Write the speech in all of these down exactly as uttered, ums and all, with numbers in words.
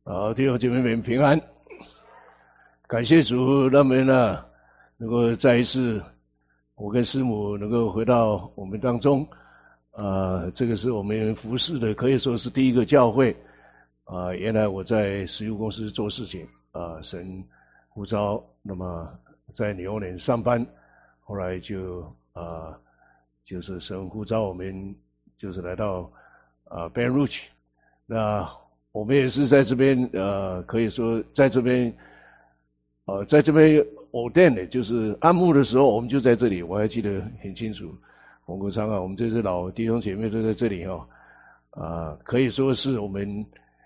好，弟兄姐妹们平安，感谢主，让我们呢能够再一次，我跟师母能够回到我们当中，啊，这个是我们服侍的，可以说是第一个教会啊。原来我在石油公司做事情啊，神呼召，那么在纽约上班，后来就啊，就是神呼召我们，就是来到啊 Ben Rouge， 那我们也是在这边呃，可以说在这边呃，在这边 ordain 的，就是按牧的时候，我们就在这里，我还记得很清楚。洪国昌啊，我们这些老弟兄姐妹都在这里哦，啊、呃，可以说是我们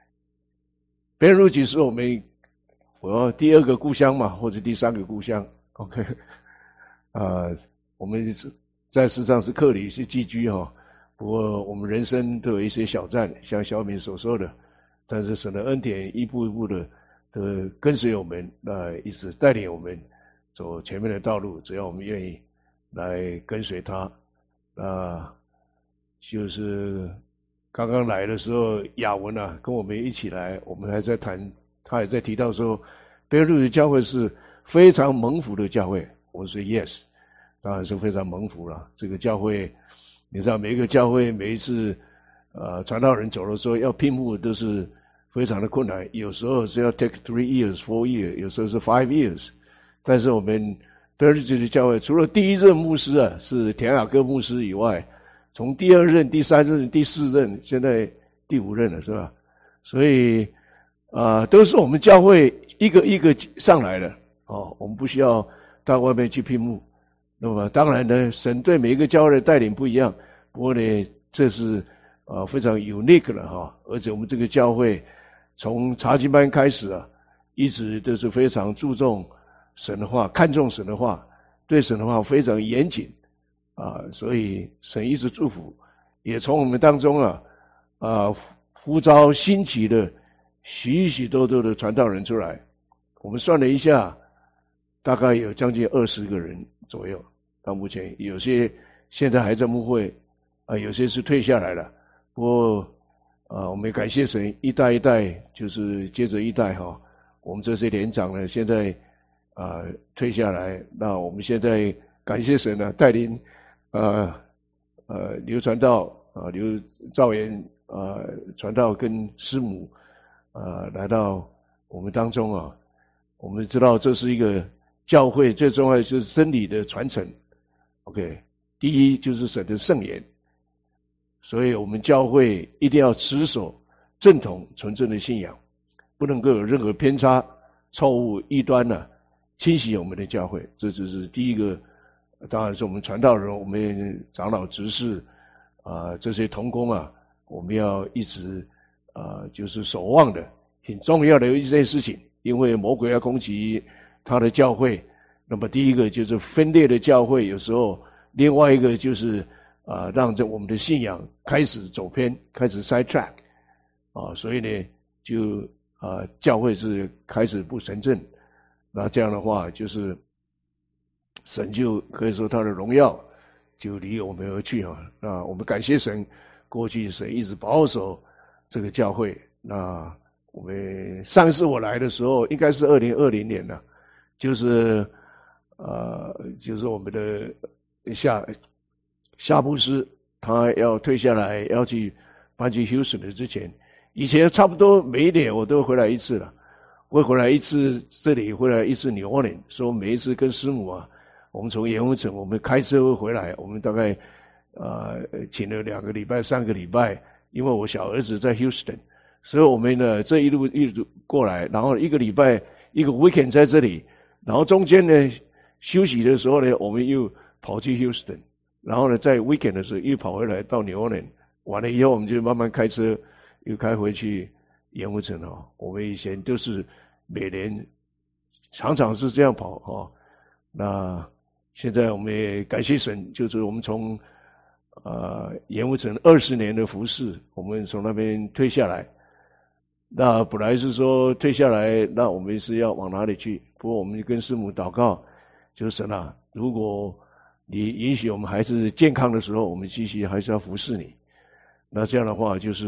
Ben Rouge 是我们我要第二个故乡嘛，或者第三个故乡 ，OK， 啊、呃，我们在世上是客旅是寄居哈、哦，不过我们人生都有一些小站，像小敏所说的。但是神的恩典一步一步的的跟随我们，那一直带领我们走前面的道路，只要我们愿意来跟随他。那就是刚刚来的时候，雅文啊跟我们一起来，我们还在谈，他也在提到说，贝鲁的教会是非常蒙福的教会。我说 yes， 当然是非常蒙福了。这个教会，你知道每一个教会每一次呃，传道人走的时候要聘牧都是非常的困难，有时候是要 take three years, four years， 有时候是 five years。但是我们贝尔这个教会，除了第一任牧师啊是田雅各牧师以外，从第二任、第三任、第四任，现在第五任了，是吧？所以啊、呃，都是我们教会一个一个上来的哦，我们不需要到外面去聘牧。那么当然呢，神对每一个教会的带领不一样，不过呢，这是啊，非常 unique 了哈，而且我们这个教会从查经班开始啊，一直都是非常注重神的话，看重神的话，对神的话非常严谨啊，所以神一直祝福，也从我们当中啊啊呼召兴起的许许多多的传道人出来。我们算了一下，大概有将近二十个人左右，到目前有些现在还在牧会啊，有些是退下来了。不过啊，我们感谢神，一代一代就是接着一代哈。我们这些连长呢，现在啊退下来，那我们现在感谢神呢，带领呃呃刘传道啊刘兆元啊传道跟师母啊来到我们当中啊。我们知道这是一个教会最重要的就是真理的传承。OK， 第一就是神的圣言。所以我们教会一定要持守正统纯正的信仰，不能够有任何偏差、错误、异端呢、啊、侵袭我们的教会。这就是第一个，当然是我们传道人、我们长老执事啊这些同工啊，我们要一直啊就是守望的，很重要的一件事情。因为魔鬼要攻击他的教会，那么第一个就是分裂的教会，有时候另外一个就是啊，让这我们的信仰开始走偏，开始 side track 啊，所以呢，就啊，教会是开始不神圣，那这样的话，就是神就可以说他的荣耀就离我们而去啊。那我们感谢神，过去神一直保守这个教会。那我们上次我来的时候，应该是二零二零年了，就是呃，就是我们的下。夏布斯他要退下来，要去搬去 Houston 的之前，以前差不多每一年我都回来一次了，会回来一次这里，回来一次纽奥良，说每一次跟师母啊，我们从盐湖城我们开车会回来，我们大概呃请了两个礼拜、三个礼拜，因为我小儿子在 Houston， 所以我们呢这一路一路过来，然后一个礼拜一个 weekend 在这里，然后中间呢休息的时候呢，我们又跑去 Houston。然后呢，在 weekend 的时候又跑回来到纽奥良，完了以后我们就慢慢开车又开回去盐湖城哦。我们以前都是每年常常是这样跑哦。那现在我们也感谢神，就是我们从呃盐湖城二十年的服事，我们从那边退下来。那本来是说退下来，那我们是要往哪里去？不过我们就跟师母祷告，就是神啊，如果你允许我们孩子健康的时候，我们继续还是要服侍你。那这样的话，就是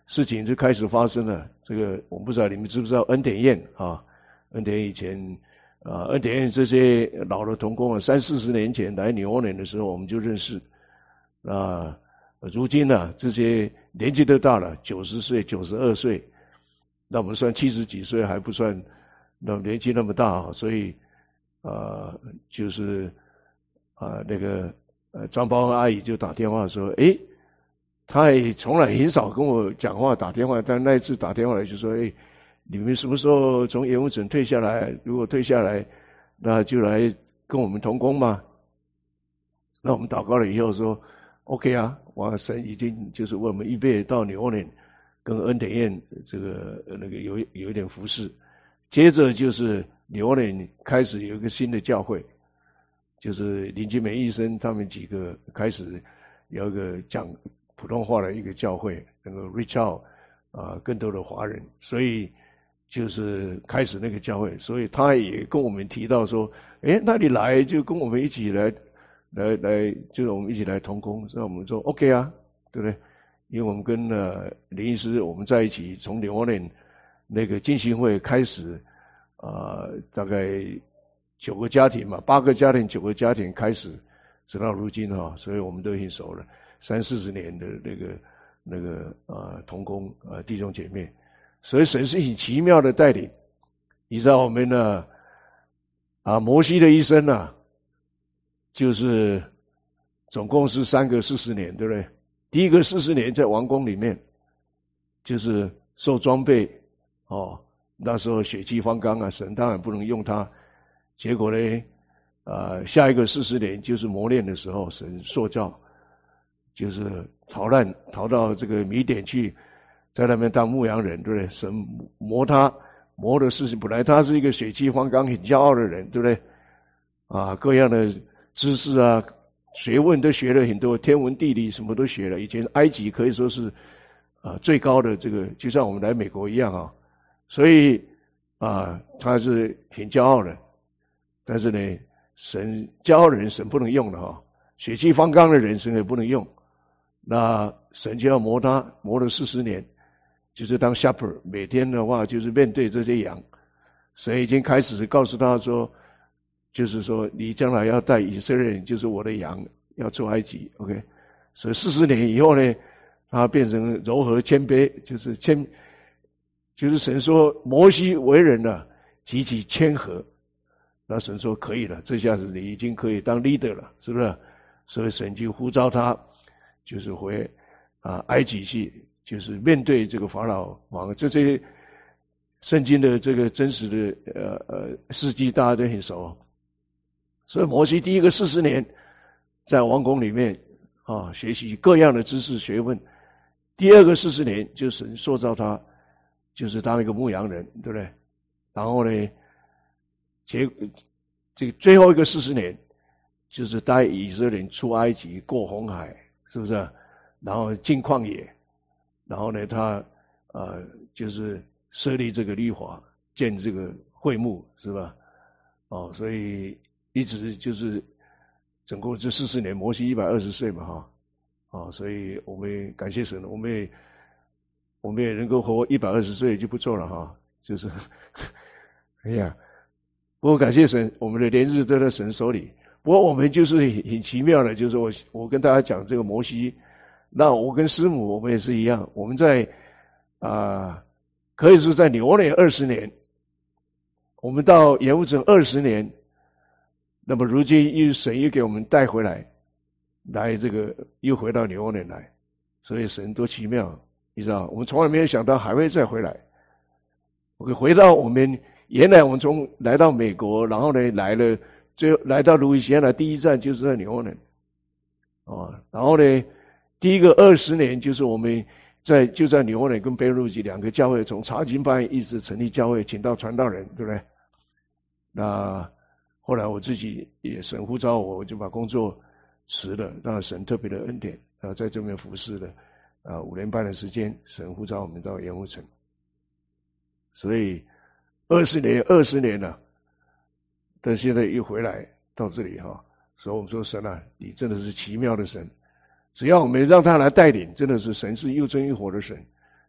事情就开始发生了。这个我不知道你们知不知道恩典宴啊？恩典以前啊，恩典宴这些老的同工啊，三四十年前来纽约的时候我们就认识啊。如今呢、啊，这些年纪都大了，九十岁、九十二岁，那我们算七十几岁还不算，那年纪那么大，所以啊，就是啊那个呃张宝安阿姨就打电话说，诶，她也从来很少跟我讲话打电话，但那一次打电话来就说，诶，你们什么时候从盐务省退下来？如果退下来，那就来跟我们同工嘛。那我们祷告了以后说 ，OK 啊，哇，神已经就是为我们预备到纽约跟恩典院这个那个有有一点服侍。接着就是纽约开始有一个新的教会，就是林金美医生他们几个开始有一个讲普通话的一个教会，能够 reach out 啊更多的华人，所以就是开始那个教会，所以他也跟我们提到说，诶，那你来就跟我们一起来来来，就是我们一起来同工，那我们说 OK 啊，对不对？因为我们跟呃林医师我们在一起，从纽约那个浸信会开始，啊、呃，大概九个家庭嘛，八个家庭，九个家庭开始，直到如今哈，所以我们都很熟了，三四十年的那个那个啊、呃、同工啊、呃、弟兄姐妹，所以神是很奇妙的带领。你知道我们呢啊摩西的一生啊，就是总共是三个四十年，对不对？第一个四十年在王宫里面，就是受装备哦，那时候血气方刚啊，神当然不能用他。结果呢，呃，下一个四十年就是磨练的时候，神塑造，就是逃难逃到这个米甸去，在那边当牧羊人，对不对？神磨他，磨的事情，本来他是一个血气方刚、很骄傲的人，对不对？啊，各样的知识啊、学问都学了很多，天文地理什么都学了。以前埃及可以说是啊最高的这个，就像我们来美国一样啊，所以啊他是很骄傲的。但是呢，神骄傲的人神不能用的哈，血气方刚的人神也不能用。那神就要磨他，磨了四十年，就是当 shepherd， 每天的话就是面对这些羊，神已经开始告诉他说，就是说你将来要带以色列人，就是我的羊，要出埃及 ，OK。所以四十年以后呢，他变成柔和谦卑，就是谦，就是神说摩西为人啊极其谦和。那神说可以了，这下子你已经可以当 leader 了，是不是？所以神就呼召他，就是回啊埃及去，就是面对这个法老王。这些圣经的这个真实的呃呃事迹大家都很熟。所以摩西第一个四十年在王宫里面啊学习各样的知识学问，第二个四十年就神塑造他，就是当一个牧羊人，对不对？然后呢？结这个最后一个四十年，就是带以色列人出埃及，过红海，是不是？然后进旷野，然后呢，他呃就是设立这个律法，建这个会幕，是吧？哦，所以一直就是整个这四十年，摩西一百二十岁嘛，哈，哦，所以我们感谢神，我们也我们也能够活一百二十岁就不错了哈，就是，哎呀。不过感谢神，我们的年日都在神手里。不过我们就是很很奇妙的，就是我我跟大家讲这个摩西，那我跟师母我们也是一样，我们在啊、呃、可以说在纽约二十年，我们到盐务省二十年，那么如今又神又给我们带回来，来这个又回到纽约来，所以神多奇妙，你知道，我们从来没有想到还会再回来。我回到我们。原来我们从来到美国，然后呢来了，最后来到路易斯安那，第一站就是在纽约，哦，然后呢，第一个二十年就是我们在就在纽约跟贝鲁吉两个教会，从查经班一直成立教会，请到传道人，对不对？那后来我自己也神呼召我，我就把工作辞了，让神特别的恩典啊，在这边服侍了啊五年半的时间，神呼召我们到盐湖城，所以。二十年，二十年了，但现在又回来到这里哈，所以我们说神啊，你真的是奇妙的神，只要我们让他来带领，真的是神是又真又活的神，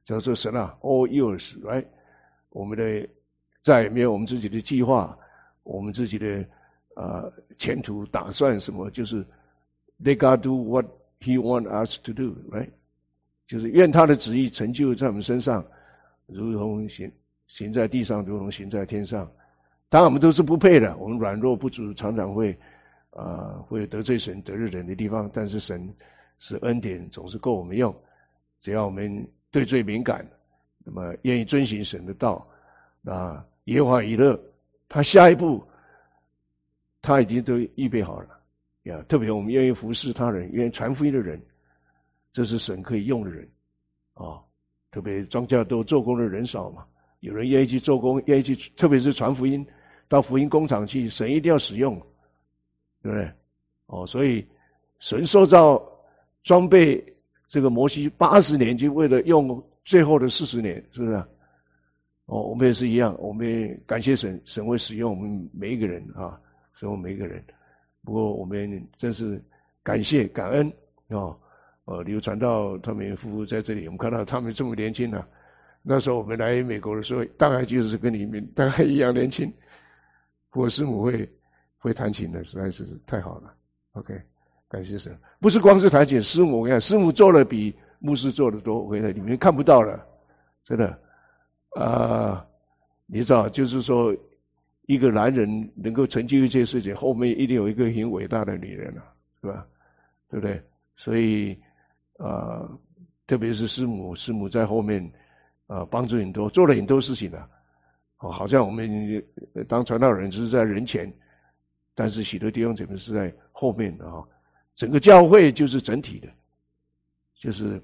叫做神啊 ，all yours， right？ 我们的再也没有我们自己的计划，我们自己的呃前途打算什么，就是 Let God do what He want us to do， right？ 就是愿他的旨意成就在我们身上，如同行行在地上，如同行在天上。当然我们都是不配的，我们软弱不足，常常会啊、呃、会得罪神得罪人的地方，但是神是恩典，总是够我们用。只要我们对罪敏感，那么愿意遵行神的道，那耶和华以勒他下一步他已经都预备好了呀。特别我们愿意服侍他人，愿意传福音的人，这是神可以用的人啊。特别庄稼都做工的人少嘛，有人愿意去做工，愿意去，特别是传福音到福音工厂去，神一定要使用，对不对？哦，所以神塑造装备这个摩西八十年，就为了用最后的四十年，是不是？哦，我们也是一样，我们也感谢神，神会使用我们每一个人啊，使用每一个人。不过我们真是感谢感恩啊！呃，流传到他们夫妇在这里，我们看到他们这么年轻啊。那时候我们来美国的时候，大概就是跟你们大概一样年轻。不过师母会会弹琴的，实在是太好了。OK， 感谢神。不是光是弹琴，师母我看师母做的比牧师做的多，我看你们看不到了，真的啊、呃，你知道，就是说一个男人能够成就一切事情，后面一定有一个很伟大的女人啊，是吧？对不对？所以啊、呃，特别是师母，师母在后面啊、呃、帮助很多，做了很多事情的。哦，好像我们当传道人只是在人前，但是许多弟兄姐妹是在后面的啊。整个教会就是整体的，就是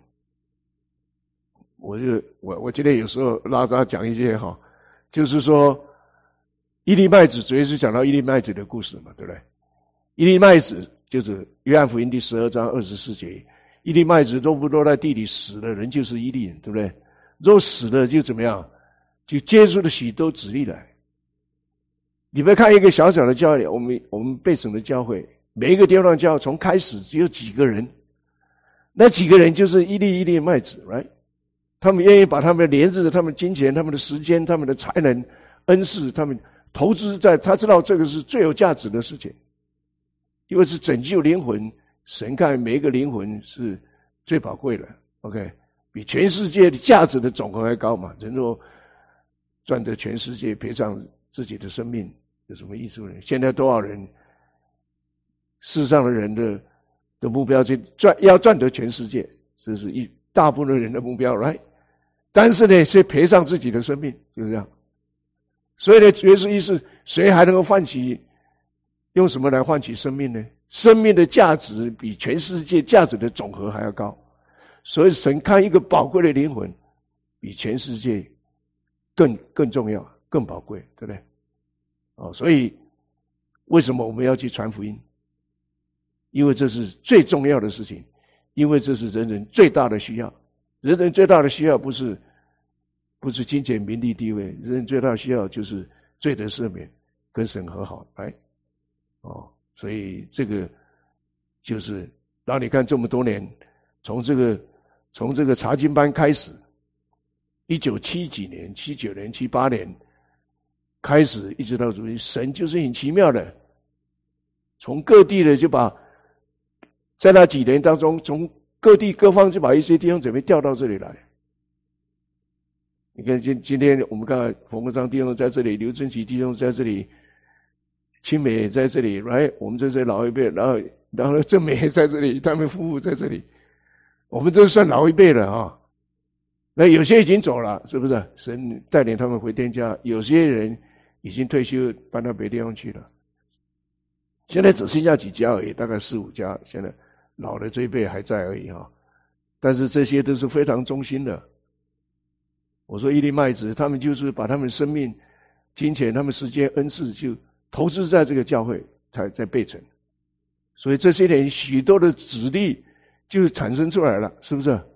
我就我我今天有时候拉着讲一些哈，就是说伊利麦子，主要是讲到伊利麦子的故事嘛，对不对？伊利麦子就是约翰福音第十二章二十四节，伊利麦子落不落在地里死了，人就是伊利人，对不对？若死了就怎么样？就接触了许多子粒来。你们看一个小小的教会，我们我们被整的教会，每一个地方教会从开始只有几个人，那几个人就是一粒一粒麦子 ，right？ 他们愿意把他们的连子、他们的金钱、他们的时间、他们的才能、恩赐，他们投资在，他知道这个是最有价值的事情，因为是拯救灵魂。神看每一个灵魂是最宝贵的 ，OK， 比全世界的价值的总和还高嘛？人若赚得全世界，赔上自己的生命，有什么意思呢？现在多少人，世上的人的的目标就赚，要赚得全世界，这是一大部分人的目标 ，right？ 但是呢，是赔上自己的生命，就是这样。所以呢，耶稣意思，谁还能够唤起？用什么来换取生命呢？生命的价值比全世界价值的总和还要高，所以神看一个宝贵的灵魂，比全世界更更重要、更宝贵，对不对？哦，所以为什么我们要去传福音？因为这是最重要的事情，因为这是人人最大的需要。人人最大的需要不是不是金钱、名利、地位，人人最大的需要就是罪得赦免，跟神和好，来。哦，所以这个就是，然后你看这么多年，从这个从这个查经班开始，一九七几年、七九年、七八年开始，一直到如今，神就是很奇妙的，从各地的就把在那几年当中，从各地各方就把一些弟兄姊妹调到这里来。你看今今天我们看冯国璋弟兄在这里，刘正奇弟兄在这里。青美也在这里，来，我们这些老一辈，然后然后郑美也在这里，他们夫妇在这里，我们都算老一辈了啊。那有些已经走了，是不是？神带领他们回天家，有些人已经退休，搬到别地方去了。现在只剩下几家而已，大概四五家。现在老的这一辈还在而已啊。但是这些都是非常忠心的。我说一粒麦子，他们就是把他们生命、金钱、他们时间、恩赐就投资在这个教会，才在备成，所以这些年许多的子弟就产生出来了，是不是？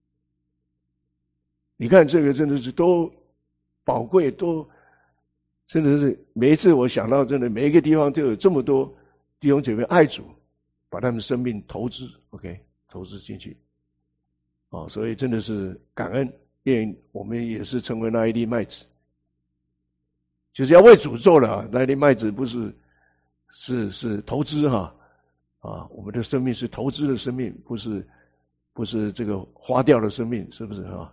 你看这个真的是多宝贵，多真的是每一次我想到，真的每一个地方都有这么多弟兄姐妹爱主，把他们生命投资 ，OK， 投资进去，哦，所以真的是感恩愿我们也是成为那一粒麦子，就是要为主做了。那一粒麦子不是是是投资哈啊，我们的生命是投资的生命，不是不是这个花掉的生命，是不是啊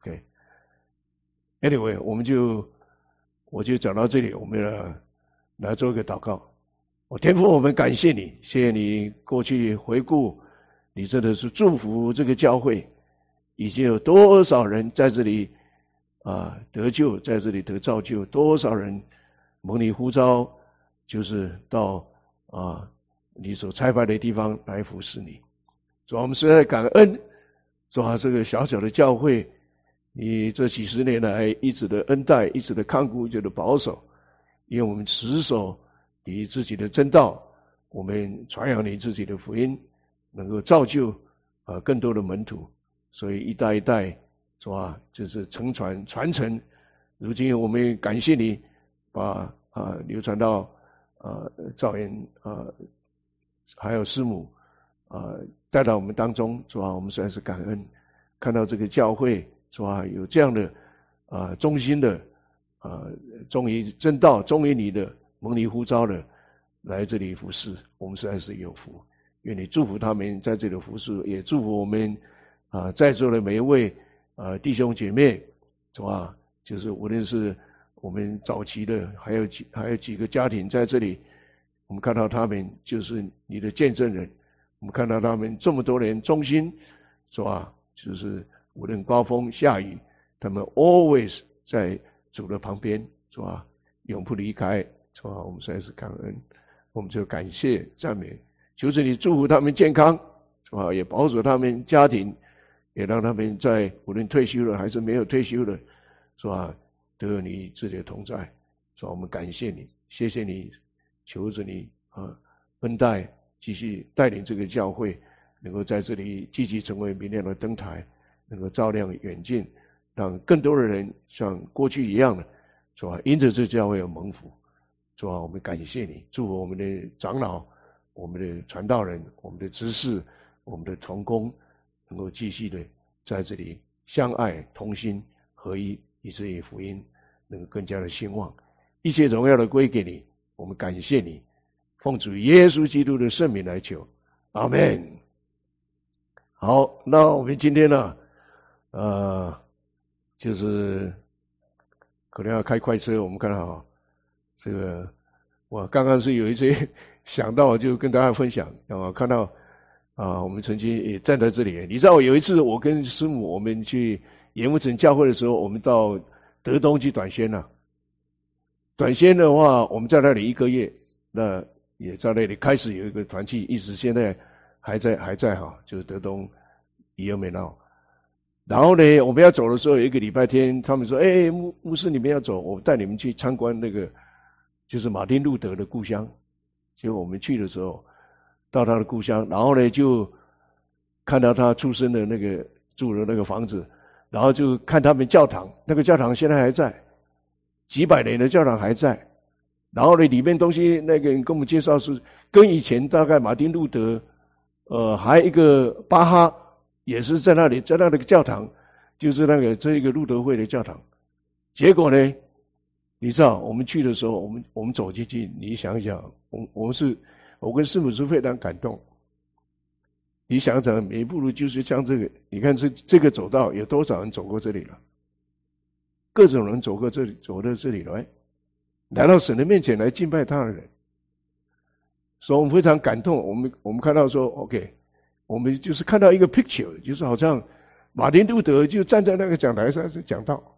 ？OK，Anyway， 我们就我就讲到这里，我们来来做一个祷告。我天父，我们感谢你，谢谢你过去回顾，你真的是祝福这个教会，已经有多少人在这里啊得救，在这里得造就，多少人蒙你呼召，就是到啊你所差派的地方来服侍你。主啊，我们实在感恩，主啊，这个小小的教会，你这几十年来一直的恩待，一直的看顾，一直的保守，因为我们持守你自己的真道，我们传扬你自己的福音，能够造就啊更多的门徒，所以一代一代，是吧？就是承传传承。如今我们感谢你，把啊流传到啊赵元啊还有师母啊带到我们当中，是吧？我们实在是感恩，看到这个教会，是吧？有这样的啊忠心的啊忠于真道、忠于你的。蒙你呼召的来这里服侍，我们实在是有福。愿你祝福他们在这里服侍，也祝福我们啊在座的每一位啊弟兄姐妹，是吧？就是无论是我们早期的，还有几还有几个家庭在这里，我们看到他们就是你的见证人，我们看到他们这么多年忠心，是吧？就是无论刮风下雨，他们 always 在主的旁边，是吧？永不离开。是吧？我们实在是感恩，我们就感谢赞美，求着你祝福他们健康，是吧？也保守他们家庭，也让他们在无论退休了还是没有退休的，是吧？都有你自己的同在，是吧？我们感谢你，谢谢你，求着你啊恩待，继续带领这个教会，能够在这里积极成为明亮的灯台，能够照亮远近，让更多的人像过去一样的，是吧？因着这教会有蒙福。主啊，我们感谢你，祝福我们的长老、我们的传道人、我们的执事、我们的同工，能够继续的在这里相爱、同心、合一，以至于福音能够更加的兴旺。一切荣耀的归给你，我们感谢你，奉主耶稣基督的圣名来求，阿们。好，那我们今天呢，呃，就是可能要开快车，我们看到这个我刚刚是有一些想到，就跟大家分享啊，看到啊，我们曾经也站在这里。你知道，有一次我跟师母我们去盐湖城教会的时候，我们到德东去短宣了、啊。短宣的话，我们在那里一个月，那也在那里开始有一个团契，一直现在还在还在哈，就是德东伊尔美闹。然后呢，我们要走的时候，有一个礼拜天，他们说：“哎，牧牧师，你们要走，我带你们去参观那个。”就是马丁路德的故乡，结果我们去的时候，到他的故乡，然后呢就看到他出生的那个住的那个房子，然后就看他们教堂，那个教堂现在还在，几百年的教堂还在，然后呢里面东西那个人跟我们介绍是跟以前大概马丁路德，呃还有一个巴哈也是在那里，在那个教堂，就是那个这一个路德会的教堂，结果呢？你知道，我们去的时候，我们我们走进去，你想想，我我们是，我跟师母是非常感动。你想想，每一步路就是像这个，你看这这个走道有多少人走过这里了？各种人走过这里，走到这里来，来到神的面前来敬拜他的人，所以我们非常感动。我们我们看到说 ，OK， 我们就是看到一个 picture， 就是好像马丁路德就站在那个讲台上是讲道。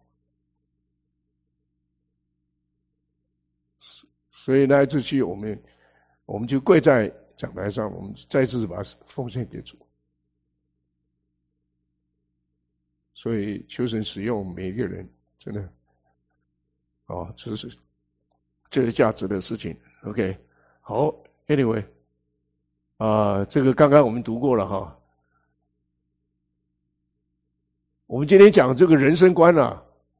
所以那一次去，我们我们就跪在讲台上，我们再次把奉献给主。所以求神使用每一个人，真的，哦，这是这是价值的事情。OK， 好 ，Anyway， 啊、呃，这个刚刚我们读过了哈。我们今天讲这个人生观啊，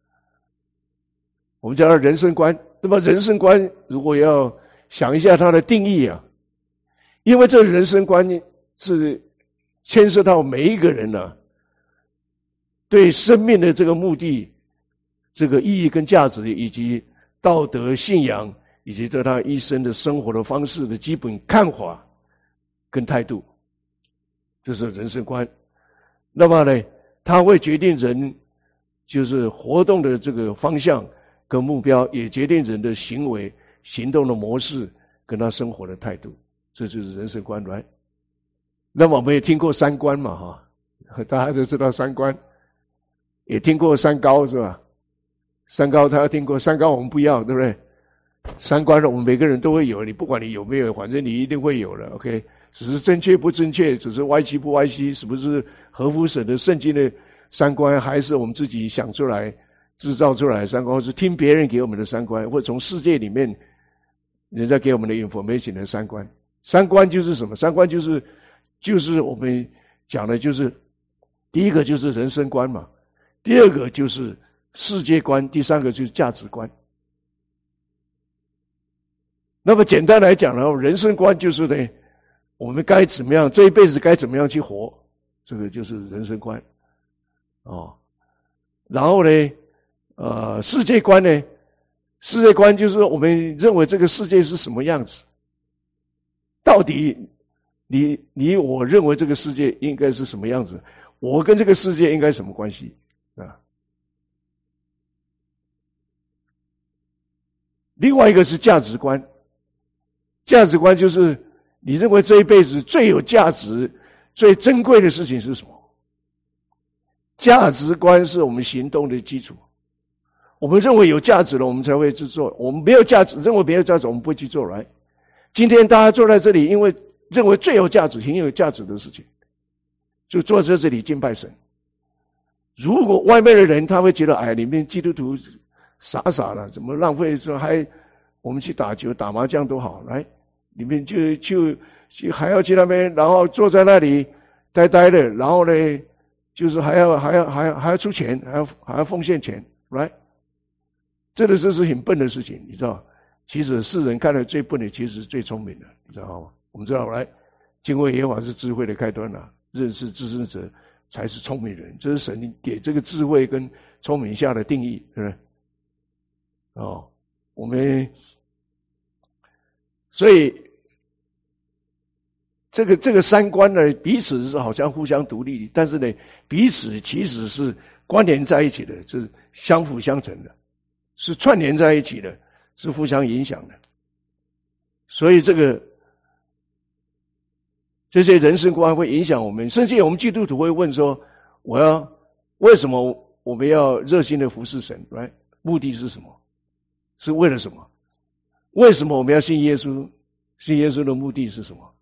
我们讲到人生观。那么人生观如果要想一下它的定义啊，因为这人生观是牵涉到每一个人呢、啊， 对生命的这个目的、这个意义跟价值，以及道德信仰，以及对他一生的生活的方式的基本看法跟态度，这是人生观。那么呢，它会决定人就是活动的这个方向跟目标，也决定人的行为、行动的模式跟他生活的态度，这就是人生观，来。那么我们也听过三观嘛，哈，大家都知道三观，也听过三高是吧？三高大家听过，三高我们不要，对不对？三观我们每个人都会有，你不管你有没有，反正你一定会有的 ，OK？ 只是正确不正确，只是歪曲不歪曲，是不是合乎神的圣经的三观，还是我们自己想出来、制造出来的三观，或是听别人给我们的三观，或者从世界里面人家给我们的 information 的三观。三观就是什么？三观就是就是我们讲的，就是第一个就是人生观嘛，第二个就是世界观，第三个就是价值观。那么简单来讲呢，人生观就是呢，我们该怎么样，这一辈子该怎么样去活，这个就是人生观哦。然后呢，呃，世界观呢，世界观就是我们认为这个世界是什么样子，到底你你我认为这个世界应该是什么样子，我跟这个世界应该什么关系啊？另外一个是价值观，价值观就是你认为这一辈子最有价值、最珍贵的事情是什么？价值观是我们行动的基础。我们认为有价值了，我们才会去做。我们没有价值，认为没有价值，我们不会去做来。今天大家坐在这里，因为认为最有价值、挺有价值的事情，就坐在这里敬拜神。如果外面的人他会觉得，哎，你们基督徒傻傻的，怎么浪费说还我们去打球、打麻将都好，来，你们就就就还要去那边，然后坐在那里呆呆的，然后呢，就是还要还要还要还要出钱，还要还要奉献钱，来，这个是是很笨的事情，你知道？其实世人看来最笨的，其实是最聪明的，你知道吗？我们知道，来，敬畏耶和华是智慧的开端啊，认识至圣者才是聪明人，这是神给这个智慧跟聪明下的定义，对不对？哦，我们所以这个这个三观呢，彼此是好像互相独立，但是呢，彼此其实是关联在一起的，是相辅相成的，是串联在一起的，是互相影响的。所以这个这些人生观会影响我们，甚至我们基督徒会问说：我要为什么我们要热心的服侍神 ？Right？ 目的是什么？是为了什么？为什么我们要信耶稣？信耶稣的目的是什么？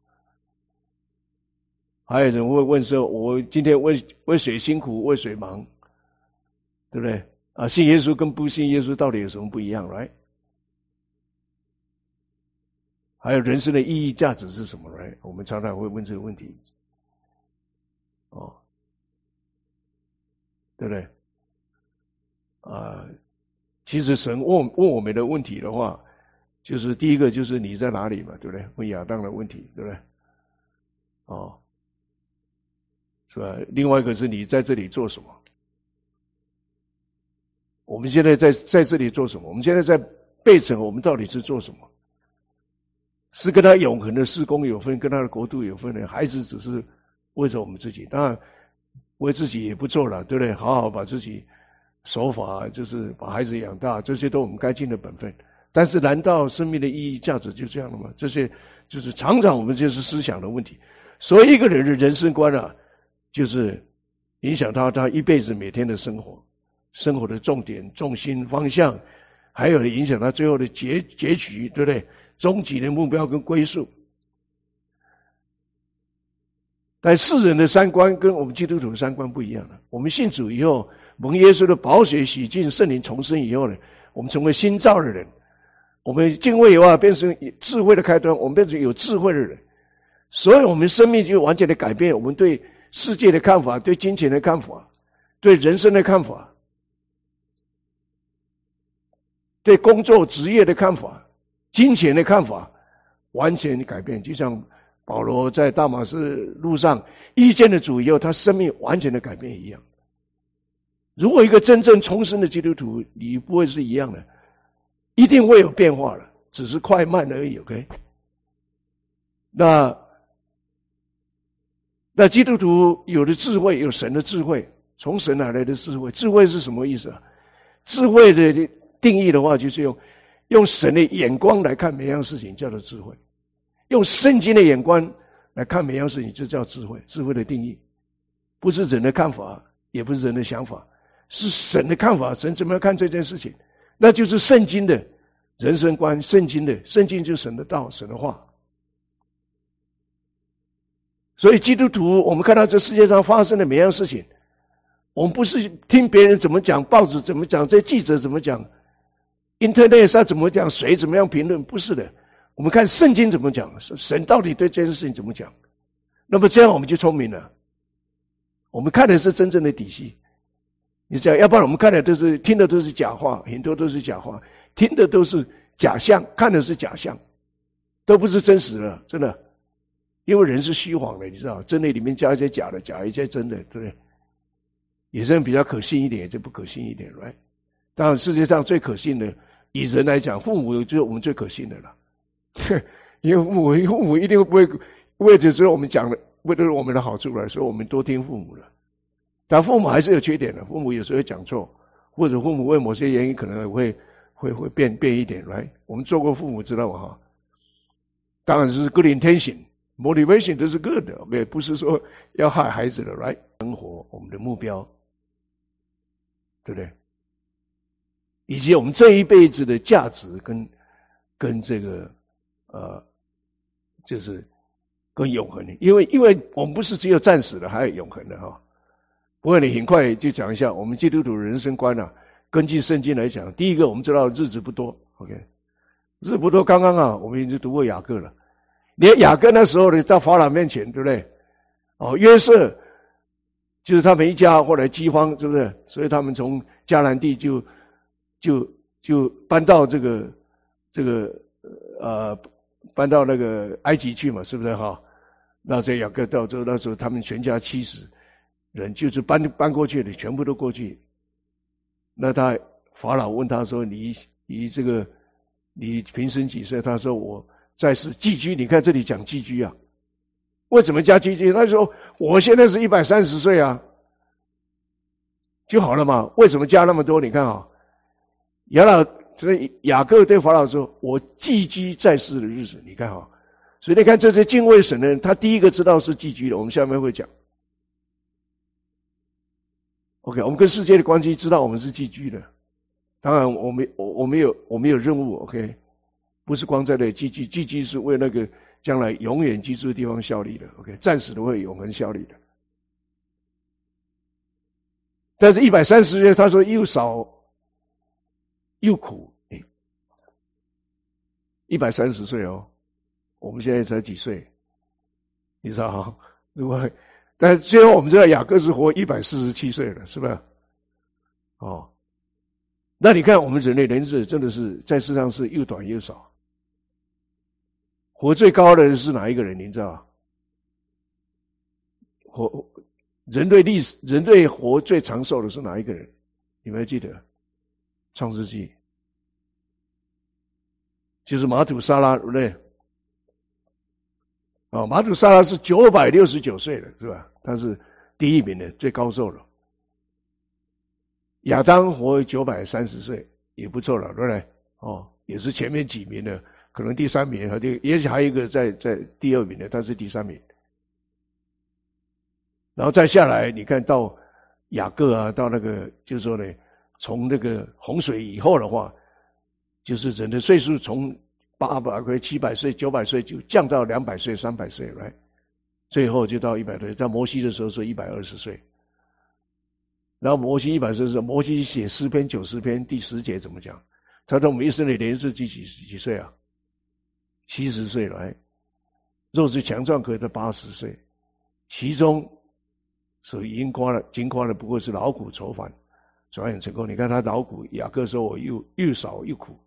还有人会问说：我今天为为谁辛苦，为谁忙，对不对？啊，信耶稣跟不信耶稣到底有什么不一样 ？Right？ 还有人生的意义、价值是什么 ？Right？ 我们常常会问这个问题，哦，对不对？啊，其实神问问我们的问题的话，就是第一个就是你在哪里嘛，对不对？问亚当的问题，对不对？哦，是吧？另外一个是你在这里做什么？我们现在在在这里做什么？我们现在在备城，我们到底是做什么？是跟他永恒的事工有分，跟他的国度有分的，还是只是为着我们自己？当然为自己也不错了，对不对？好好把自己守法，就是把孩子养大，这些都我们该尽的本分。但是难道生命的意义价值就这样了吗？这些就是常常我们就是思想的问题。所以一个人的人生观啊，就是影响他他一辈子每天的生活，生活的重点、重心、方向，还有影响他最后的结结局，对不对？终极的目标跟归宿。但世人的三观跟我们基督徒的三观不一样了。我们信主以后，蒙耶稣的宝血洗净，圣灵重生以后呢，我们成为新造的人。我们敬畏以后变成智慧的开端，我们变成有智慧的人。所以我们生命就完全的改变，我们对世界的看法，对金钱的看法，对人生的看法，对工作职业的看法，金钱的看法，完全改变。就像保罗在大马士路上遇见了主以后，他生命完全的改变一样。 如果一个真正重生的基督徒，你不会是一样的，一定会有变化的，只是快慢而已。OK， 那那基督徒有的智慧，有神的智慧，从神而来的智慧。智慧是什么意思啊？智慧的定义的话，就是用用神的眼光来看每样事情，叫做智慧；用圣经的眼光来看每样事情，就叫智慧。智慧的定义不是人的看法，也不是人的想法，是神的看法。神怎么样看这件事情？那就是圣经的人生观，圣经的圣经就是神的道，神的话。所以基督徒，我们看到这世界上发生的每样事情，我们不是听别人怎么讲，报纸怎么讲，这记者怎么讲， Internet 上怎么讲，谁怎么样评论，不是的。我们看圣经怎么讲，神到底对这件事情怎么讲。那么这样我们就聪明了，我们看的是真正的底细。你知道，要不然我们看的都是听的都是假话，很多都是假话，听的都是假象，看的是假象，都不是真实的，真的。因为人是虚谎的，你知道，真的里面加一些假的，假一些真的，对不对？有些人比较可信一点，就不可信一点 ，right？ 当然世界上最可信的，以人来讲，父母就是我们最可信的了。因为父母父母一定不会为着只有我们讲的，为了我们的好处来说，我们多听父母的。但父母还是有缺点的，父母有时候会讲错，或者父母为某些原因可能会会会变变一点来。我们做过父母知道哈，当然是 good intention。motivation 都是 good 的，也不是说要害孩子的 ，right？ 生活我们的目标，对不对？以及我们这一辈子的价值跟跟这个呃，就是跟永恒的，因为因为我们不是只有暂时的，还有永恒的哈。不过你很快就讲一下我们基督徒人生观啊，根据圣经来讲，第一个我们知道日子不多 ，OK， 日子不多，刚刚啊，我们已经读过雅各了。连雅各那时候呢，在法老面前，对不对？哦，约瑟就是他们一家后来饥荒，是不是？所以他们从迦南地就就就搬到这个这个呃搬到那个埃及去嘛，是不是哈？那这雅各到之后，那时候他们全家七十人，就是搬搬过去的，全部都过去。那他法老问他说：“你你这个你平生几岁？”他说：“我。”在世寄居，你看这里讲寄居啊，为什么加寄居？他说我现在是一百三十岁啊，就好了嘛。为什么加那么多？你看啊，雅老这雅各对法老说：“我寄居在世的日子。”你看啊，所以你看这些敬畏神的人，他第一个知道是寄居的。我们下面会讲。OK， 我们跟世界的关系知道我们是寄居的。当然，我们我我们有我们有任务 ，OK。不是光在那寄居，寄居是为那个将来永远居住的地方效力的 ，OK， 暂时的会永恒效力的。但是一百三十岁，他说又少又苦，哎，一百三十岁哦，我们现在才几岁，你知道哈？如果但是最后我们知道雅各是活一百四十七岁了，是吧？哦，那你看我们人类人生真的是在世上是又短又少。活最高的人是哪一个人？你知道？活人类历史，人类活最长寿的是哪一个人？你们还记得？创世纪，就是马土沙拉，对不对？哦，马土沙拉是九百六十九岁的，是吧？他是第一名的，最高寿了。亚当活九百三十岁，也不错了，对不对？哦，也是前面几名的。可能第三名，和这个也许还有一个在在第二名的，他是第三名。然后再下来，你看到雅各啊，到那个就是说呢，从那个洪水以后的话，就是人的岁数从八百岁、七百岁、九百岁就降到两百岁、三百岁来，最后就到一百岁。在摩西的时候是一百二十岁，然后摩西一百岁的时候，摩西写诗篇九十篇第十节怎么讲？他说我们一生的年是几几几岁啊？七十岁来，肉质强壮可以到八十岁，其中所盈夸的金夸的不过是劳苦愁烦，所以很成功。你看他劳苦，雅各说我又又少又苦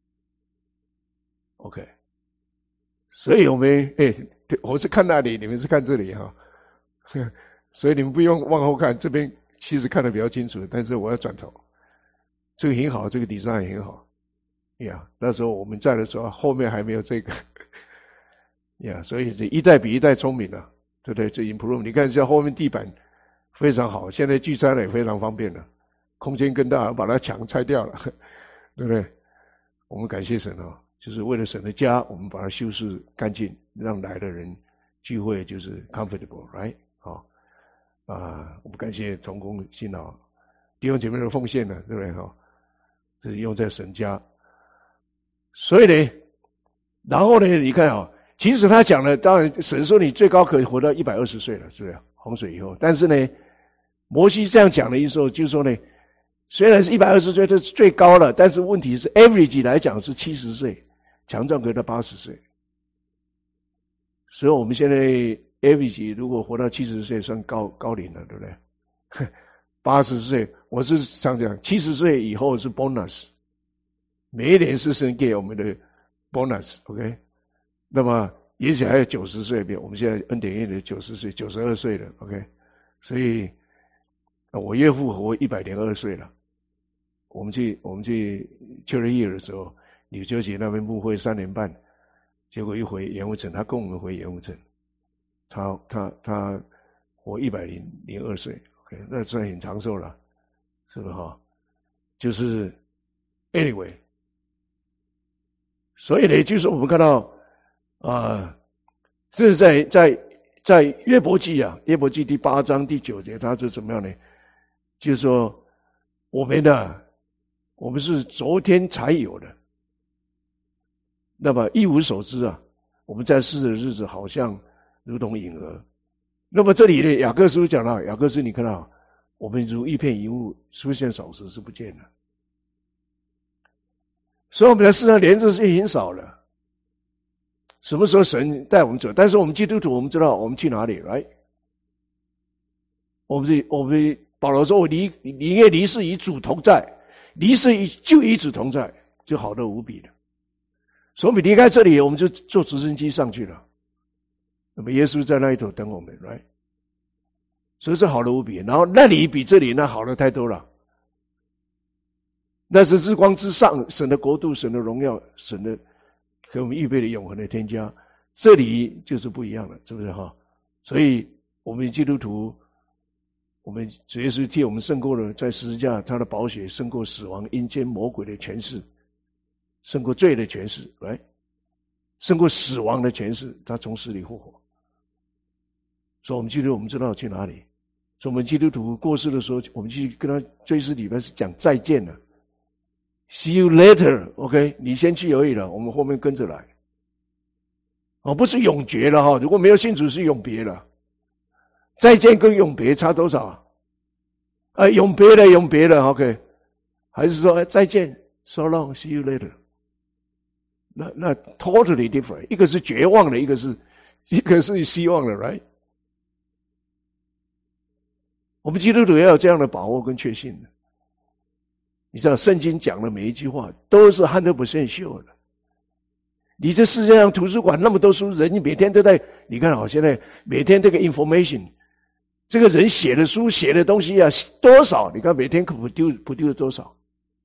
，OK。所以我们哎，我是看那里，你们是看这里哈，所以你们不用往后看，这边其实看得比较清楚，但是我要转头。这个很好，这个 design 很好。呀、yeah, 那时候我们在的时候，后面还没有这个。呀、yeah, 所以这一代比一代聪明了、啊，对不对？这 improve， 你看像后面地板非常好，现在聚餐也非常方便了，空间更大，把它墙拆掉了，对不对？我们感谢神啊，就是为了神的家，我们把它修饰干净，让来的人聚会就是 comfortable，right？ 好啊，我们感谢同工辛劳弟兄姐妹的奉献呢，对不对？哈，这是用在神家。所以呢，然后呢，你看啊，其实他讲了，当然神说你最高可以活到一百二十岁了，是不是？洪水以后，但是呢，摩西这样讲的意思就是说呢，虽然是一百二十岁，这是最高了，但是问题是 average 来讲是七十岁，强壮可以到八十岁。所以我们现在 average 如果活到七十岁算高高龄了，对不对？八十岁，我是常讲，七十岁以后是 bonus， 每一年是神给我们的 bonus，OK？、Okay? 那么也许还有九十岁，我们现在恩典院的九十岁、九十二岁了 ，OK？ 所以我岳父活一百零二岁了。我们去我们去秋日夜的时候，纽约节那边牧会三年半，结果一回盐湖城，他跟我们回盐湖城，他他他活一百零零二岁 ，OK？ 那算很长寿了，是不是哈？就是 anyway， 所以呢，就是我们看到啊，这是在在在约伯记啊，约伯记第八章第九节，他是怎么样呢？就是说我们呢。我们是昨天才有的，那么一无所知啊！我们在世的日子好像如同影儿。那么这里呢，雅各书讲到，雅各书你看到，我们如一片云雾，出现少时是不见的。所以我们在世上连着是很少了。什么时候神带我们走？但是我们基督徒，我们知道我们去哪里来？ Right? 我们是，我们保罗说：“我离离业离世与主同在。”离世就与主同在，就好得无比了。所以我们离开这里，我们就坐直升机上去了。那么耶稣在那一头等我们 ，right？ 所以是好得无比。然后那里比这里那好的太多了。那是日光之上，神的国度、神的荣耀、神的给我们预备的永恒的天家。这里就是不一样了，是不是哈？所以我们基督徒。我们主耶稣替我们胜过了在十字架，他的宝血胜过死亡、阴间、魔鬼的权势，胜过罪的权势，来，胜过死亡的权势，他从死里复活。所以我们基督徒我们知道去哪里。所以我们基督徒过世的时候，我们去跟他追思礼拜是讲再见了 ，See you later， OK， 你先去而已了，我们后面跟着来。哦，不是永绝了哈，如果没有信主是永别了。再见跟永别差多少？啊，永别了，永别了 ，OK？ 还是说再见 ，so long, see you later？ 那那 totally different， 一个是绝望的，一个是一个是希望的 ，right？ 我们基督徒也要有这样的把握跟确信的。你知道圣经讲的每一句话都是 百分之百 sure 的。你这世界上图书馆那么多书，人每天都在，你看好现在每天这个 information。这个人写的书写的东西啊多少？你看每天可不丢不丢了多少？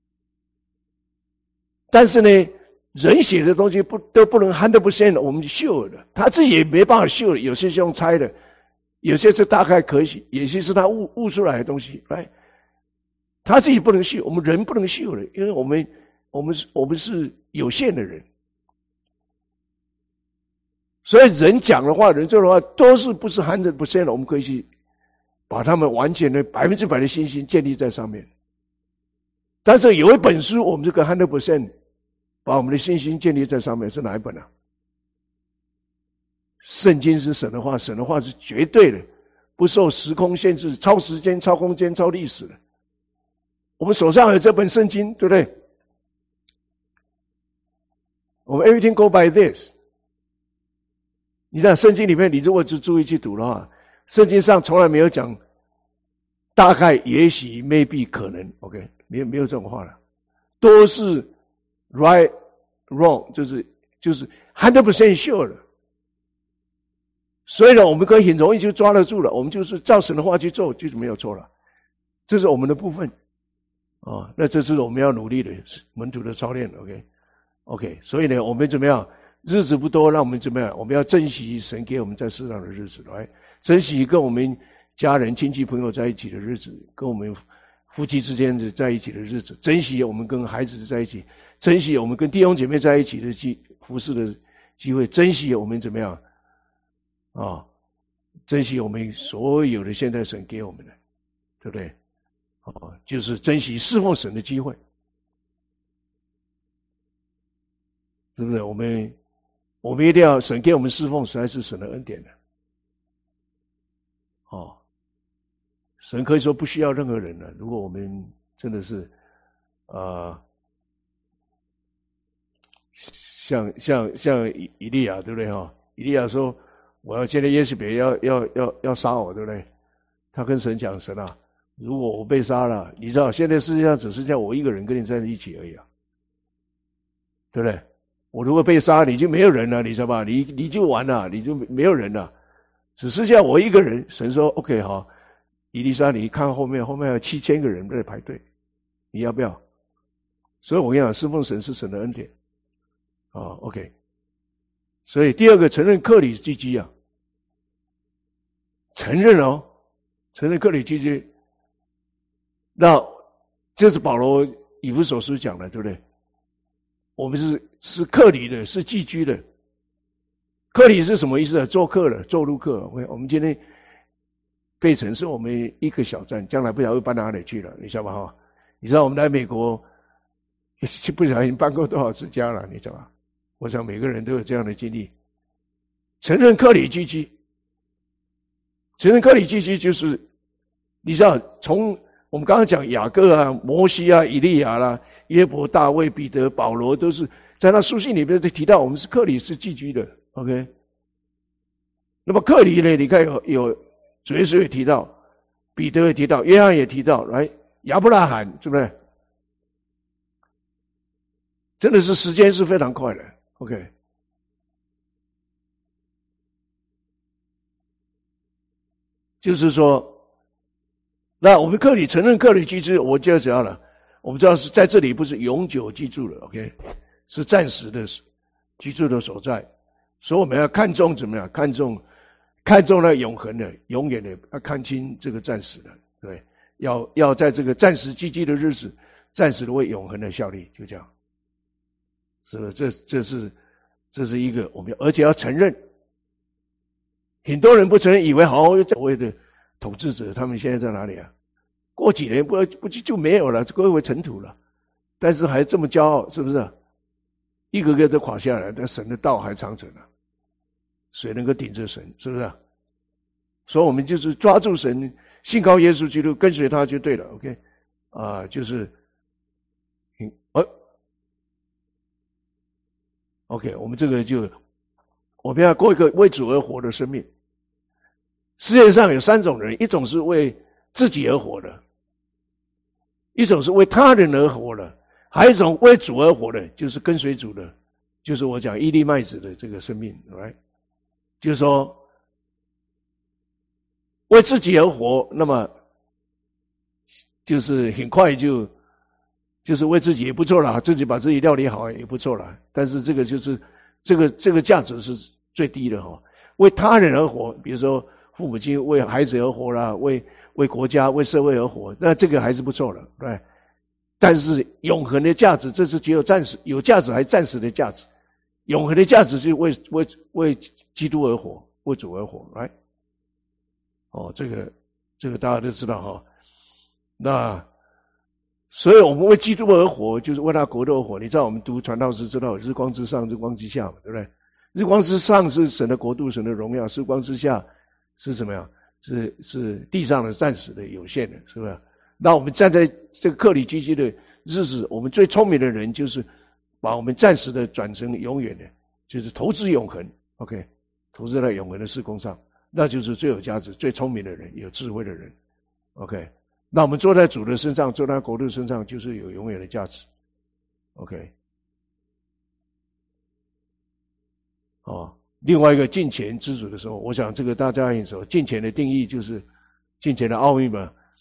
但是呢，人写的东西不都不能 百分之百 我们秀的，他自己也没办法秀的，有些是用猜的，有些是大概可以，有些是他悟悟出来的东西，来，他自己不能秀，我们人不能秀的，因为我们我们是我们是有限的人，所以人讲的话，人做的话，都是不是 百分之百 的，我们可以去。把他们完全的百分之百的信心建立在上面，但是有一本书，我们这个 百分之百 把我们的信心建立在上面，是哪一本啊？圣经是神的话，神的话是绝对的，不受时空限制，超时间、超空间、超历史的。我们手上有这本圣经，对不对？我们 everything go by this。你在圣经里面，你如果就注意去读的话。圣经上从来没有讲大概也许 maybe 可能 OK 没有没有这种话了，都是 right wrong 就是就是百分之百 sure 的。所以呢我们可以很容易就抓得住了，我们就是照神的话去做就没有错了。 这是我们的部分啊。那这是我们要努力的门徒的操练 ，OK OK。所以呢，我们怎么样？日子不多，让我们怎么样？我们要珍惜神给我们在世上的日子，来珍惜跟我们家人、亲戚、朋友在一起的日子，跟我们夫妻之间的在一起的日子，珍惜我们跟孩子在一起，珍惜我们跟弟兄姐妹在一起的机服侍的机会，珍惜我们怎么样啊？珍惜我们所有的现在神给我们的，对不对？啊，就是珍惜侍奉神的机会，是不是？我们我们一定要神给我们侍奉，实在是神的恩典的。哦，神可以说不需要任何人了。如果我们真的是呃，像像像以以利亚，对不对哈？以利亚说：“我要见到耶洗别要要要要杀我，对不对？”他跟神讲：“神啊，如果我被杀了，你知道现在世界上只剩下我一个人跟你在一起而已啊，对不对？我如果被杀，你就没有人了，你知道吧？你你就完了，你就没有人了，只剩下我一个人。”神说 ：“OK 好。”以利沙，你看后面，后面有七千个人在排队，你要不要？所以我跟你讲，侍奉神是神的恩典啊。OK， 所以第二个承认克里基基啊，承认哦，承认克里基基。那这是保罗以弗所书讲的，对不对？我们是是客里的，是寄居的。客里是什么意思啊？做客的，做路客。我们今天贝城是我们一个小站，将来不晓得会搬到哪里去了，你知道吧？哈，你知道我们来美国不小心搬过多少次家了，你知道吧？我想每个人都有这样的经历。承认克里基基，承认克里基基就是，你知道，从我们刚刚讲雅各啊、摩西啊、以利亚啦、啊、约伯、大卫、彼得、保罗，都是在那书信里面都提到我们是克里是寄居的 ，OK。那么克里呢？你看有有主耶稣也提到，彼得也提到，约翰也提到，来亚伯拉罕，是不是？真的是时间是非常快的 ，OK。就是说，那我们克里承认克里居住，我就知道了。我们知道是在这里不是永久居住了 ，OK， 是暂时的居住的所在。所以我们要看重怎么样？看重看重了永恒的、永远的，要看清这个暂时的，对，要要在这个暂时居住的日子，暂时的为永恒的效力，就这样。是不是？这这是这是一个我们，而且要承认。很多人不承认，以为好所谓的统治者，他们现在在哪里啊？过几年不不就就没有了，归为尘土了。但是还这么骄傲，是不是？一个个都垮下来，但神的道还长存了。谁能够顶着神？是不是？所以我们就是抓住神，信靠耶稣基督，跟随他就对了。OK， 啊、呃，就是，呃 ，OK， 我们这个就我们要过一个为主而活的生命。世界上有三种人，一种是为自己而活的，一种是为他人而活的，还有一种为主而活的，就是跟随主的，就是我讲一粒麦子的这个生命，来，就是说为自己而活，那么就是很快就就是为自己也不错了，自己把自己料理好也不错了，但是这个就是这个这个价值是最低的哈。为他人而活，比如说父母亲为孩子而活啦，为为国家为社会而活，那这个还是不错的，对。但是永恒的价值，这是只有暂时有价值，还暂时的价值。永恒的价值是为为为基督而活，为主而活，来。哦，这个这个大家都知道哈。那所以我们为基督而活，就是为他国度而活。你知道我们读传道书知道，日光之上，日光之下嘛，对不对？日光之上是神的国度，神的荣耀；日光之下是什么呀？是是地上的暂时的、有限的，是不是？那我们站在这个克里基基的日子，我们最聪明的人就是把我们暂时的转成永远的，就是投资永恒 ，OK， 投资在永恒的事工上，那就是最有价值、最聪明的人、有智慧的人 ，OK。那我们坐在主的身上，坐在国度身上，就是有永远的价值 ，OK。哦，另外一个敬虔之主的时候，我想这个大家很熟。敬虔的定义就是敬虔的奥秘嘛。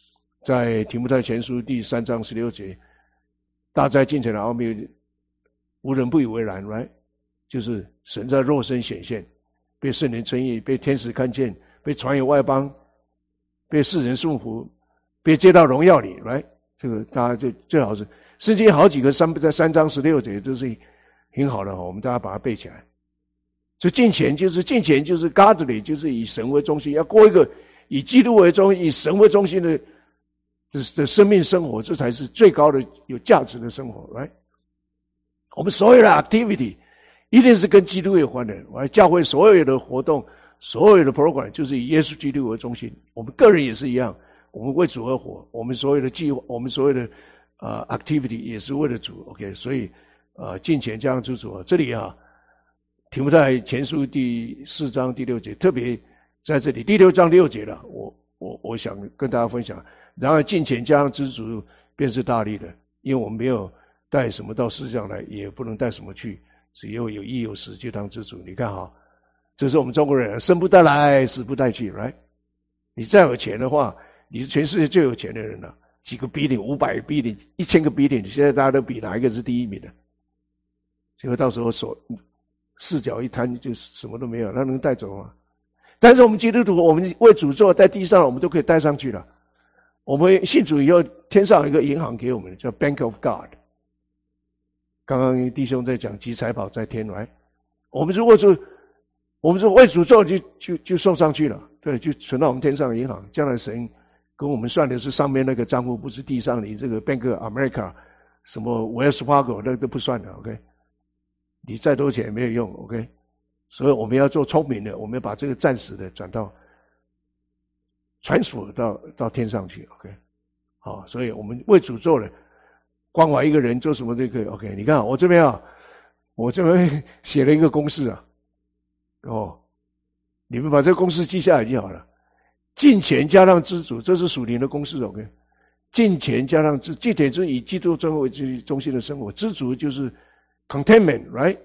在提摩太前书第三章十六节，大灾近前的奥秘，无人不以为然 ，right？ 就是神在肉身显现，被圣灵称义，被天使看见，被传于外邦，被世人顺服，被接到荣耀里来。这个大家就最好是圣经好几个三在三章十六节都是很好的，我们大家把它背起来。所以敬虔就是敬虔就是 godly， 就是以神为中心，要过一个以基督为中心、以神为中心的的的生命生活，这才是最高的有价值的生活。来，我们所有的 activity 一定是跟基督有关的。我教会所有的活动、所有的 program 就是以耶稣基督为中心。我们个人也是一样，我们为主而活，我们所有的计划、我们所有的呃 activity 也是为了主。OK， 所以呃敬虔加上主主，这里啊。提摩太前书第四章第六节，特别在这里第六章六节了，我我我想跟大家分享。然而敬虔加上知足便是大利的，因为我们没有带什么到世上来，也不能带什么去，只有有衣有食就当知足。你看哈，这是我们中国人，生不带来，死不带去 ，right？ 你再有钱的话，你是全世界最有钱的人了，几个比你，五百比你，一千个比你，现在大家都比哪一个是第一名的？结果到时候所四脚一摊就什么都没有，那能带走吗？但是我们基督徒，我们为主做，在地上我们都可以带上去了。我们信主以后，天上有一个银行给我们，叫 Bank of God。刚刚弟兄在讲积财宝在天来，我们如果是我们是为主做，就就就送上去了，对，就存到我们天上的银行。将来神跟我们算的是上面那个账户，不是地上你这个 Bank of America 什么 Wells Fargo 那都不算的 ，OK。你再多钱也没有用 ，OK， 所以我们要做聪明的，我们要把这个暂时的转到传输到到天上去 ，OK， 好，所以我们为主做的，关怀一个人做什么都可以 ，OK， 你看我这边啊，我这边写了一个公式啊，哦，你们把这个公式记下来就好了，敬虔加上知足，这是属灵的公式 ，OK， 敬虔加上知，敬虔就是以基督作为中心的生活，知足就是。Contentment, right?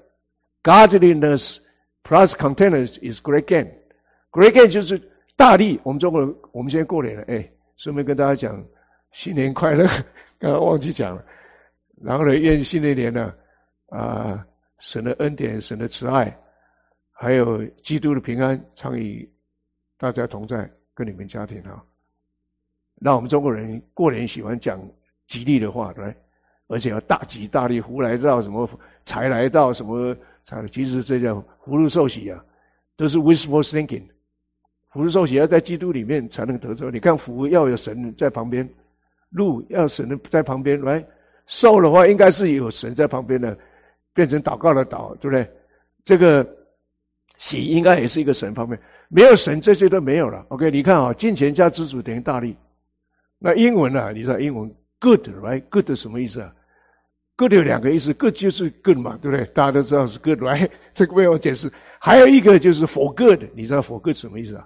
Godliness plus contentment is great gain. Great gain 就是大利。我们中国人，我们现在过年了，哎，顺便跟大家讲新年快乐，刚刚忘记讲了。然后呢，愿新的一年呢，啊、呃，神的恩典、神的慈爱，还有基督的平安，常与大家同在，跟你们家庭啊。那我们中国人过年喜欢讲吉利的话，对。而且要大吉大利，福来到什么财来到什么财，其实这叫福禄寿喜啊，都是 wishful thinking。福禄寿喜要在基督里面才能得着。你看福要有神在旁边，禄要神在旁边，来寿的话应该是有神在旁边的，变成祷告的祷，对不对？这个喜应该也是一个神方面，没有神这些都没有了。OK， 你看啊，金钱加知足等于大利。那英文啊，你知道英文 good，right？ good 什么意思啊？Good 有两个意思 ，good 就是 good 嘛，对不对？大家都知道是 good，right？ 这个不用解释。还有一个就是 for good， 你知道 for good 什么意思啊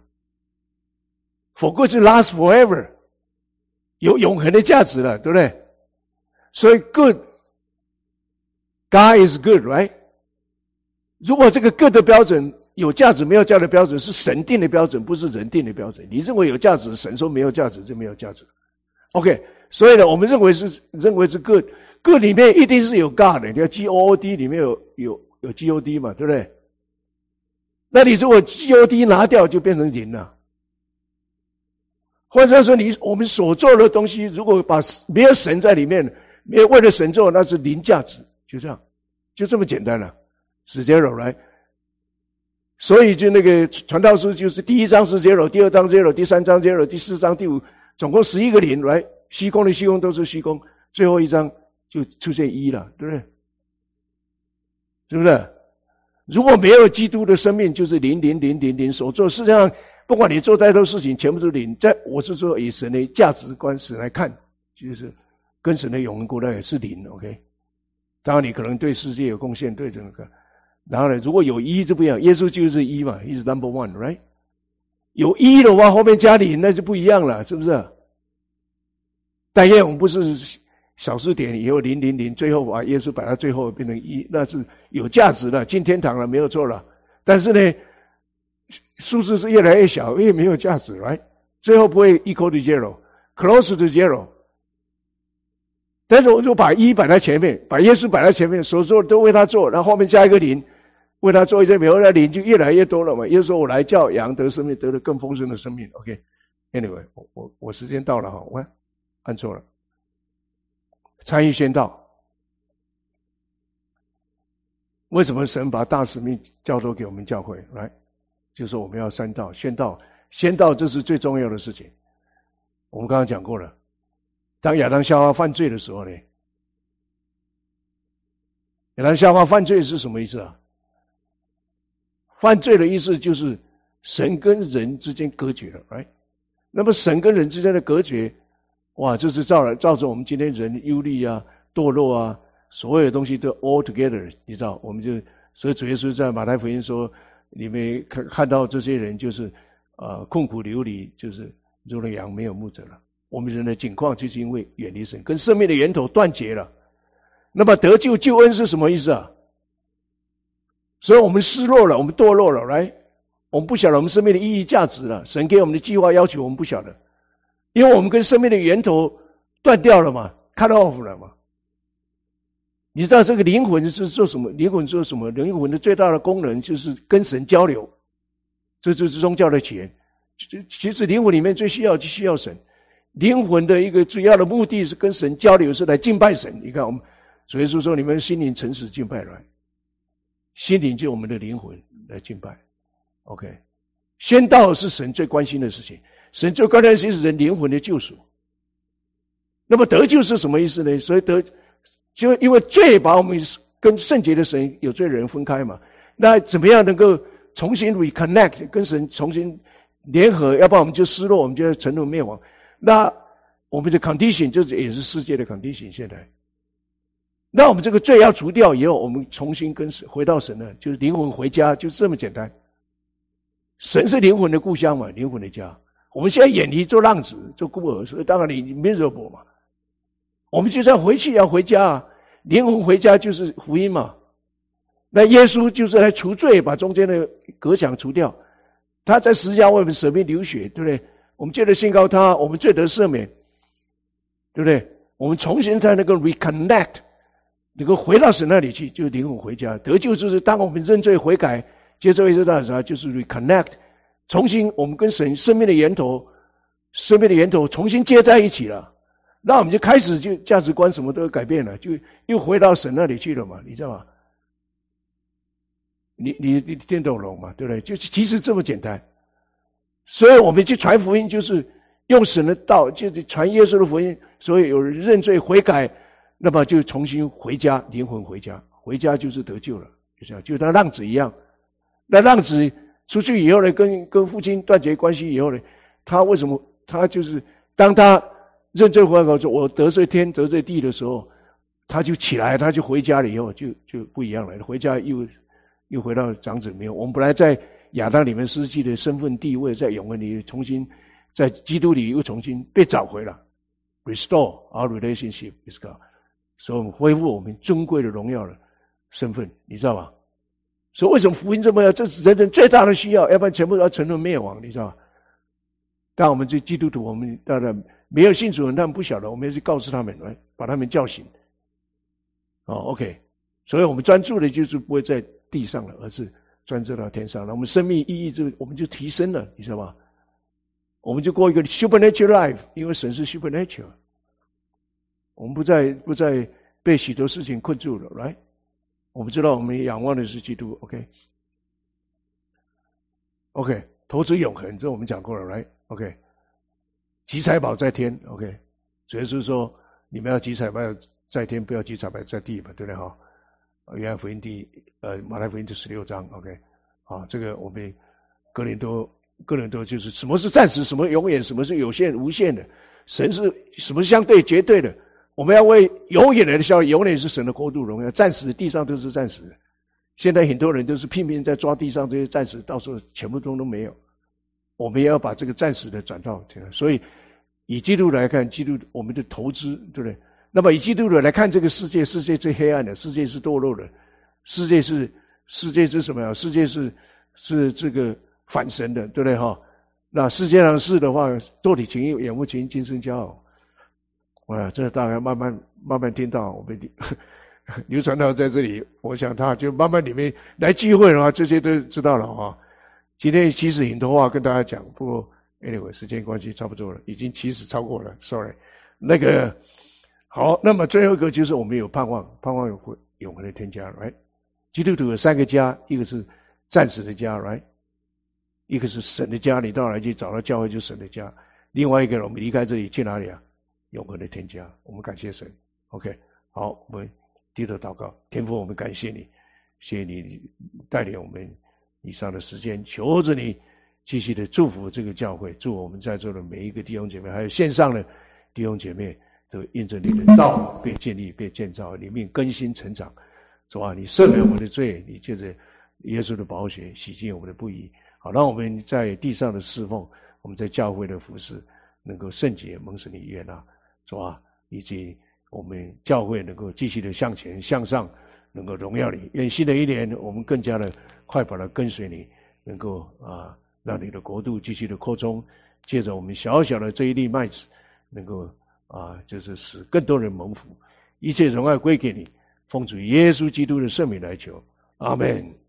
？for good 是 last forever， 有永恒的价值了，对不对？所以 good，God is good，right？ 如果这个 good 的标准有价值没有价值的标准是神定的标准，不是人定的标准。你认为有价值，神说没有价值就没有价值。OK， 所以呢，我们认为是认为是 good。good 里面一定是有 God 的，你看 G O O D 里面有有有 G O D 嘛，对不对？那你如果 G O D 拿掉就变成零了。或者说你我们所做的东西，如果把没有神在里面，没有为了神做，那是零价值，就这样，就这么简单了，是 zero 来。所以就那个传道书就是第一章是 zero， 第二章 zero， 第三章 zero， 第四章第五，总共十一个零来，虚空的虚空都是虚空，最后一章。就出现一了，对不对？是不是？如果没有基督的生命，就是零零零零零所做。事实上，不管你做再多事情，全部都是零。在我是说，以神的价值观史来看，就是跟神的永恒国呢也是零。OK， 当然你可能对世界有贡献，对这个。然后呢，如果有一就不一样，耶稣就是一嘛，一是 number one，right？ 有一的话，后面加零那就不一样了，是不是？但愿我们不是。小数点以后零零零，最后把耶稣摆到最后变成一，那是有价值的，进天堂了，没有错了。但是呢，数字是越来越小，越没有价值，来，最后不会 equal to zero。 close to zero。但是我就把一摆在前面，把耶稣摆在前面，所做的都为他做，然后后面加一个零，为他做一些，以后那零就越来越多了嘛。耶稣说：“我来叫羊得生命，得了更丰盛的生命。” OK，Anyway，、okay. 我我我时间到了哈，我按错了。参与宣道，为什么神把大使命交托给我们教会？来，就是说我们要宣道，宣道，宣道，这是最重要的事情。我们刚刚讲过了。当亚当夏娃犯罪的时候呢，亚当夏娃犯罪是什么意思啊？犯罪的意思就是神跟人之间隔绝了， right？ 那么神跟人之间的隔绝，哇，这是造了造成我们今天人忧虑啊、堕落啊，所有的东西都 all together， 你知道，我们就所以主耶稣在马太福音说，你们看看到这些人就是呃困苦流离，就是如同羊没有牧者了。我们人的境况就是因为远离神，跟生命的源头断绝了。那么得救救恩是什么意思啊？所以我们失落了，我们堕落了，来，我们不晓得我们生命的意义价值了。神给我们的计划要求我们不晓得，因为我们跟生命的源头断掉了嘛 ，cut off 了嘛。你知道这个灵魂是做什么？灵魂做什么？灵魂的最大的功能就是跟神交流，这就是宗教的起源。其实灵魂里面最需要就需要神。灵魂的一个主要的目的是跟神交流，是来敬拜神。你看我们主耶稣说，你们心灵诚实敬拜来，心灵就我们的灵魂来敬拜。 OK， 宣道是神最关心的事情，神最关心的是人灵魂的救赎。那么得救是什么意思呢？所以得就因为罪把我们跟圣洁的神有罪的人分开嘛，那怎么样能够重新 reconnect 跟神重新联合？要不然我们就失落，我们就要沉沦灭亡。那我们的 condition 就是也是世界的 condition 现在。那我们这个罪要除掉以后，我们重新跟神回到神了，就是灵魂回家，就这么简单。神是灵魂的故乡嘛，灵魂的家。我们现在远离做浪子做孤儿，所以当然你 miserable 嘛。我们就算回去要回家啊，灵魂回家就是福音嘛。那耶稣就是来除罪，把中间的隔墙除掉。他在十字架为我们舍命流血，对不对？我们借着信靠他，我们罪得赦免，对不对？我们重新在那个 reconnect， 能够回到神那里去，就是灵魂回家。得救就是当我们认罪悔改，接受耶稣的时候，就是 reconnect， 重新我们跟神生命的源头，生命的源头重新接在一起了。那我们就开始就价值观什么都改变了，就又回到神那里去了嘛，你知道吗？你你你听懂了嘛？对不对？就其实这么简单。所以我们去传福音，就是用神的道，就是传耶稣的福音。所以有人认罪悔改，那么就重新回家，灵魂回家，回家就是得救了，就这样，就像浪子一样。那浪子出去以后呢，跟跟父亲断绝关系以后呢，他为什么他就是当他认罪悔改说我得罪天得罪地的时候，他就起来，他就回家了以后就就不一样了，回家又又回到长子没有。我们本来在亚当里面失去的身份地位，在永恒里重新在基督里又重新被找回了 ，restore our relationship with God， 所以我们恢复我们尊贵的荣耀的身份，你知道吗？所以为什么福音这么要？这是人人最大的需要，要不然全部要沉沦灭亡，你知道吗？但我们这基督徒，我们当然没有信主的人，他们不晓得，我们要去告诉他们，来把他们叫醒。哦 ，OK， 所以我们专注的就是不会在地上了，而是专注到天上了。我们生命意义就我们就提升了，你知道吗？我们就过一个 supernatural life， 因为神是 supernatural， 我们不再不再被许多事情困住了，来，我们知道我们仰望的是基督 ，OK，OK，、okay? okay, 投资永恒，这我们讲过了，来 ，OK， 积财宝在天 ，OK， 主耶稣说你们要积财宝在天，不要积财宝在地嘛，对不对哈？约翰福音第呃马太福音第十六章 ，OK， 啊，这个我们哥林多哥林多就是什么是暂时，什么永远，什么是有限无限的，神是什么是相对绝对的，我们要为永远的效力，永远是神的国度荣耀，暂时地上都是暂时的。现在很多人都是拼命在抓地上这些暂时，到时候全部都都没有。我们也要把这个暂时的转到这样，所以以基督来看，基督我们的投资，对不对？那么以基督来看这个世界，世界最黑暗的，世界是堕落的，世界是世界是什么呀？世界是是这个反神的，对不对哈？ 那世界上事的话，堕体情欲、眼目情欲、今生骄傲。哇，这大概慢慢慢慢听到我们刘传道在这里，我想他就慢慢里面来聚会的话，这些都知道了啊。今天其实很多话跟大家讲，不过 anyway 时间关系差不多了，已经其实超过了 ，sorry。那个好，那么最后一个就是我们有盼望，盼望有永恒的天家 ，right？ 基督徒有三个家，一个是暂时的家 ，right？ 一个是神的家，你到哪里去找到教会就神的家。另外一个我们离开这里去哪里啊？永恒的天家。我们感谢神 ，OK。好，我们低头祷告，天父，我们感谢你，谢谢你带领我们以上的时间，求着你继续的祝福这个教会，祝我们在座的每一个弟兄姐妹，还有线上的弟兄姐妹，都因着你的道被建立、被建造，里面更新成长。主啊，你赦免我们的罪，你借着耶稣的宝血洗净我们的不义，好让我们在地上的侍奉，我们在教会的服事能够圣洁，蒙神的悦纳。主啊，以及我们教会能够继续的向前向上，能够荣耀你。愿新的一年我们更加的快跑的跟随你，能够啊让你的国度继续的扩充，借着我们小小的这一粒麦子，能够啊就是使更多人蒙福，一切荣耀归给你，奉主耶稣基督的圣名来求，阿们。